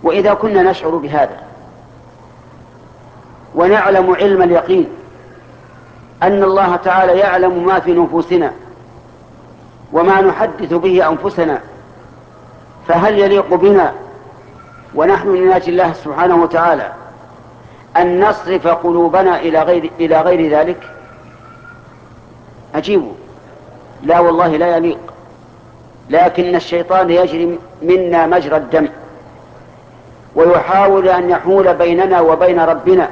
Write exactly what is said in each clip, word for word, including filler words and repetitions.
وإذا كنا نشعر بهذا ونعلم علم اليقين أن الله تعالى يعلم ما في نفوسنا وما نحدث به أنفسنا، فهل يليق بنا ونحن نناجي الله سبحانه وتعالى أن نصرف قلوبنا إلى غير, إلى غير ذلك؟ أجيبوا لا والله لا يليق. لكن الشيطان يجري منا مجرى الدم ويحاول أن يحول بيننا وبين ربنا،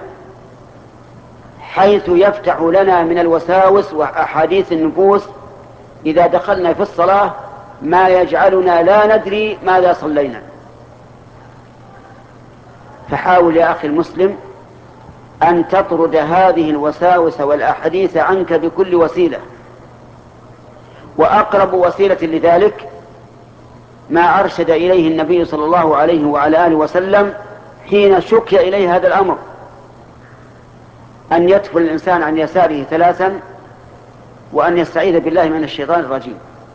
حيث يفتح لنا من الوساوس وأحاديث النفوس إذا دخلنا في الصلاة ما يجعلنا لا ندري ماذا صلينا. فحاول يا أخي المسلم أن تطرد هذه الوساوس والأحاديث عنك بكل وسيلة، وأقرب وسيلة لذلك ما أرشد إليه النبي صلى الله عليه وعلى آله وسلم حين شكي إليه هذا الأمر، أن يتفل الإنسان عن يساره ثلاثا وأن يستعيذ بالله من الشيطان الرجيم.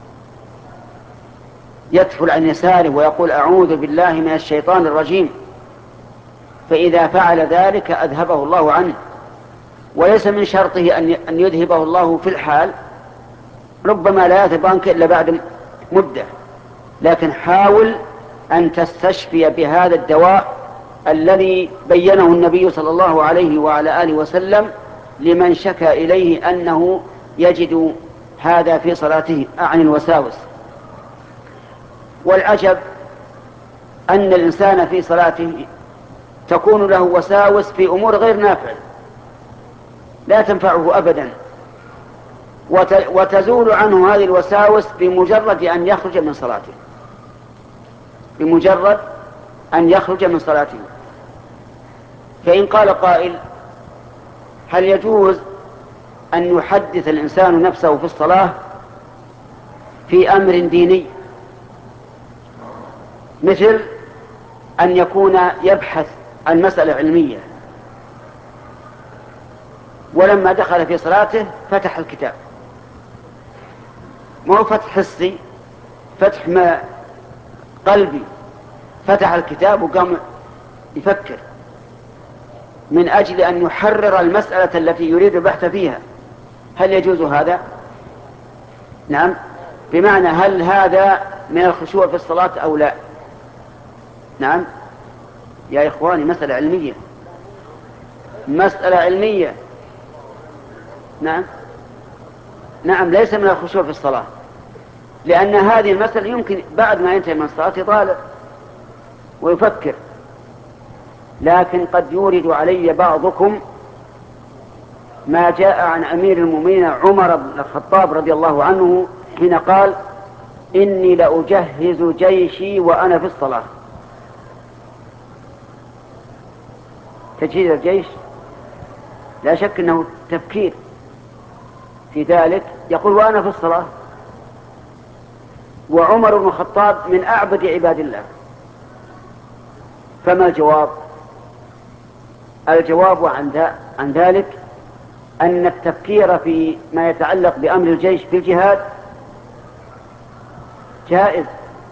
يتفل عن يساره ويقول أعوذ بالله من الشيطان الرجيم، فإذا فعل ذلك أذهبه الله عنه. وليس من شرطه أن يذهبه الله في الحال، ربما لا يذهب عنك إلا بعد مدة، لكن حاول أن تستشفي بهذا الدواء الذي بينه النبي صلى الله عليه وعلى آله وسلم لمن شكى إليه أنه يجد هذا في صلاته عن الوساوس. والعجب أن الإنسان في صلاته تكون له وساوس في أمور غير نافعة لا تنفعه أبدا، وتزول عنه هذه الوساوس بمجرد أن يخرج من صلاته، بمجرد أن يخرج من صلاته. فإن قال قائل هل يجوز أن يحدث الإنسان نفسه في الصلاة في أمر ديني، مثل أن يكون يبحث عن مسألة علمية ولما دخل في صلاته فتح الكتاب، ما هو فتح حسي، فتح ما قلبي، فتح الكتاب وقام يفكر من أجل أن يحرر المسألة التي يريد البحث فيها. هل يجوز هذا؟ نعم. بمعنى هل هذا من الخشوع في الصلاة أو لا؟ نعم يا إخواني، مسألة علمية، مسألة علمية. نعم نعم ليس من الخشوع في الصلاة، لأن هذه المسألة يمكن بعد ما ينتهي من الصلاة يطالع ويفكر، لكن قد يورد علي بعضكم ما جاء عن أمير المؤمنين عمر بن الخطاب رضي الله عنه حين قال إني لأجهز جيشي وأنا في الصلاة. تجهيز الجيش لا شك أنه تفكير في ذلك، يقول وأنا في الصلاة. وعمر بن الخطاب من أعبد عباد الله، فما الجواب؟ الجواب عن ذلك أن التفكير في ما يتعلق بأمر الجيش في الجهاد جائز،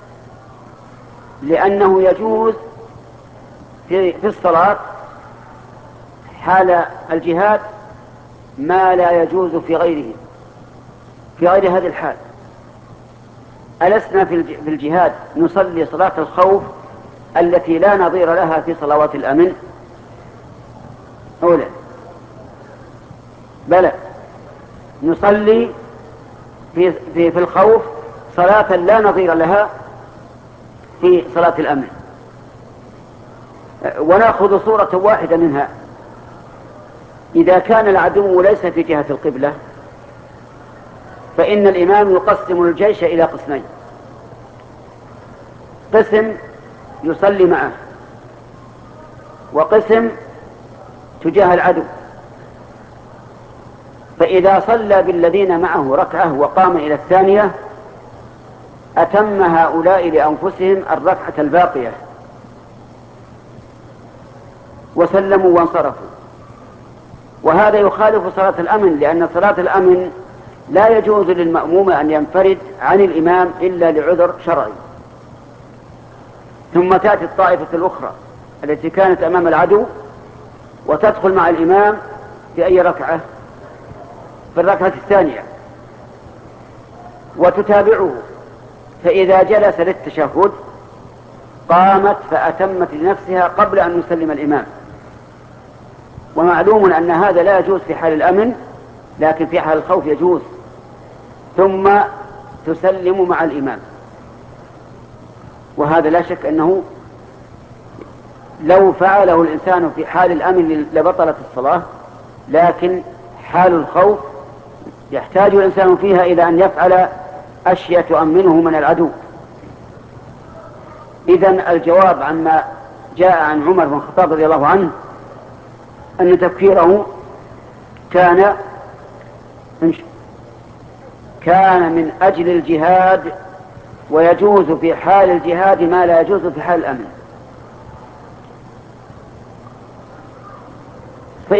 لأنه يجوز في الصلاة حال الجهاد ما لا يجوز في غيره، في غير هذه الحال. ألسنا في الجهاد نصلي صلاة الخوف التي لا نظير لها في صلوات الأمن؟ أولا بلى، نصلي في, في, في الخوف صلاة لا نظير لها في صلاة الأمن. ونأخذ صورة واحدة منها. إذا كان العدو ليس في جهة القبلة فإن الإمام يقسم الجيش إلى قسمين، قسم يصلي معه وقسم تجاه العدو. فإذا صلى بالذين معه ركعة وقام إلى الثانية أتم هؤلاء لأنفسهم الركعة الباقية وسلموا وانصرفوا. وهذا يخالف صلاة الأمن، لأن صلاة الأمن لا يجوز للمأموم أن ينفرد عن الإمام إلا لعذر شرعي. ثم تأتي الطائفة الأخرى التي كانت أمام العدو وتدخل مع الإمام في أي ركعة؟ في الركعة الثانية، وتتابعه، فإذا جلس للتشهد قامت فأتمت لنفسها قبل أن يسلم الإمام. ومعلوم أن هذا لا يجوز في حال الأمن، لكن في حال الخوف يجوز. ثم تسلم مع الإمام، وهذا لا شك أنه لو فعله الإنسان في حال الأمن لبطلت الصلاة، لكن حال الخوف يحتاج الإنسان فيها إلى أن يفعل أشياء تؤمنه من العدو. إذن الجواب عما جاء عن عمر بن الخطاب رضي الله عنه أن تفكيره كان كان من أجل الجهاد، ويجوز في حال الجهاد ما لا يجوز في حال الأمن.